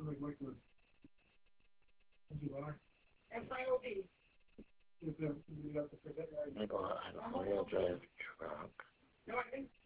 FIOB. I got an all-wheel drive truck. No, I think